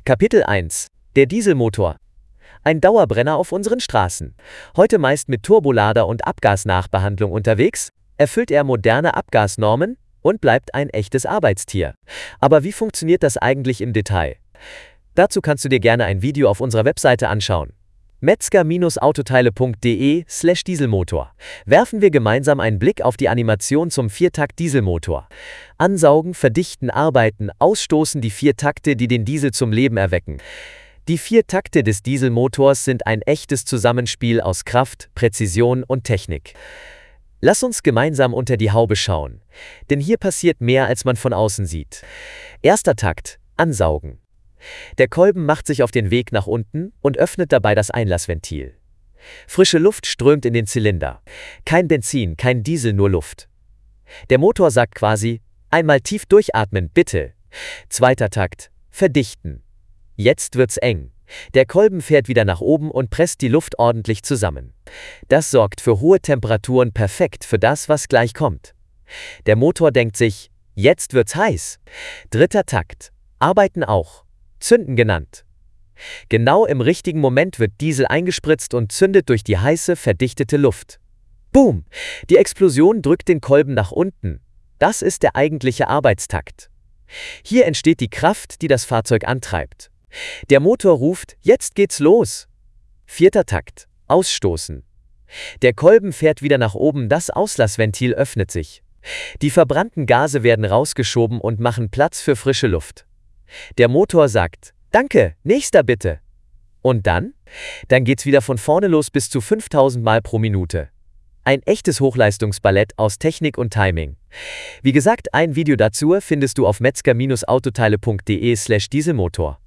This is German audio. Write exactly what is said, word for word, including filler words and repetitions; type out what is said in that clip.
Kapitel eins: Der Dieselmotor. Ein Dauerbrenner auf unseren Straßen. Heute meist mit Turbolader und Abgasnachbehandlung unterwegs, erfüllt er moderne Abgasnormen und bleibt ein echtes Arbeitstier. Aber wie funktioniert das eigentlich im Detail? Dazu kannst du dir gerne ein Video auf unserer Webseite anschauen. metzger autoteile punkt de slash Dieselmotor. Werfen wir gemeinsam einen Blick auf die Animation zum Viertakt-Dieselmotor. Ansaugen, verdichten, arbeiten, ausstoßen, die vier Takte, die den Diesel zum Leben erwecken. Die vier Takte des Dieselmotors sind ein echtes Zusammenspiel aus Kraft, Präzision und Technik. Lass uns gemeinsam unter die Haube schauen, denn hier passiert mehr, als man von außen sieht. Erster Takt: Ansaugen. Der Kolben macht sich auf den Weg nach unten und öffnet dabei das Einlassventil. Frische Luft strömt in den Zylinder. Kein Benzin, kein Diesel, nur Luft. Der Motor sagt quasi: Einmal tief durchatmen, bitte. Zweiter Takt: Verdichten. Jetzt wird's eng. Der Kolben fährt wieder nach oben und presst die Luft ordentlich zusammen. Das sorgt für hohe Temperaturen, perfekt für das, was gleich kommt. Der Motor denkt sich: Jetzt wird's heiß. Dritter Takt: Arbeiten auch. Zünden genannt. Genau im richtigen Moment wird Diesel eingespritzt und zündet durch die heiße, verdichtete Luft. Boom! Die Explosion drückt den Kolben nach unten. Das ist der eigentliche Arbeitstakt. Hier entsteht die Kraft, die das Fahrzeug antreibt. Der Motor ruft: Jetzt geht's los! Vierter Takt: Ausstoßen. Der Kolben fährt wieder nach oben, das Auslassventil öffnet sich. Die verbrannten Gase werden rausgeschoben und machen Platz für frische Luft. Der Motor sagt: Danke, nächster bitte. Und dann? Dann geht's wieder von vorne los bis zu fünftausend Mal pro Minute. Ein echtes Hochleistungsballett aus Technik und Timing. Wie gesagt, ein Video dazu findest du auf metzger autoteile punkt de slash Dieselmotor.